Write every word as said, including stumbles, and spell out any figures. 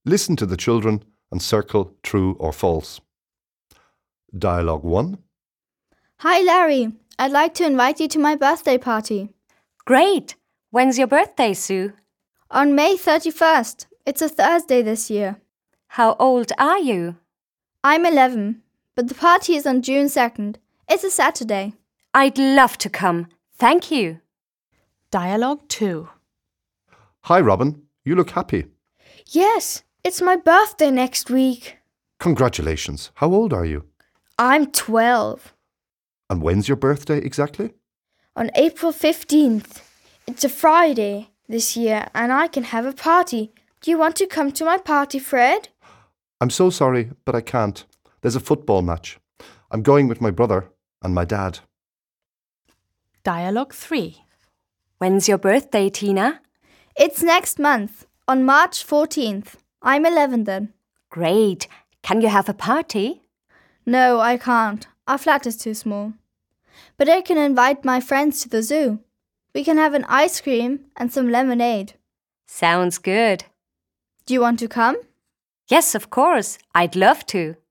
Listen to the children and circle true or false. Dialogue one. Hi Larry, I'd like to invite you to my birthday party. Great! When's your birthday, Sue? On May thirty-first. It's a Thursday this year. How old are you? I'm eleven, but the party is on June second. It's a Saturday. I'd love to come. Thank you. Dialogue two. Hi Robin, you look happy. Yes, it's my birthday next week. Congratulations. How old are you? I'm twelve. And when's your birthday exactly? On April fifteenth. It's a Friday this year and I can have a party. Do you want to come to my party, Fred? I'm so sorry, but I can't. There's a football match. I'm going with my brother and my dad. Dialogue three. When's your birthday, Tina? It's next month, on March fourteenth. I'm eleven then. Great. Can you have a party? No, I can't. Our flat is too small. But I can invite my friends to the zoo. We can have an ice cream and some lemonade. Sounds good. Do you want to come? Yes, of course. I'd love to.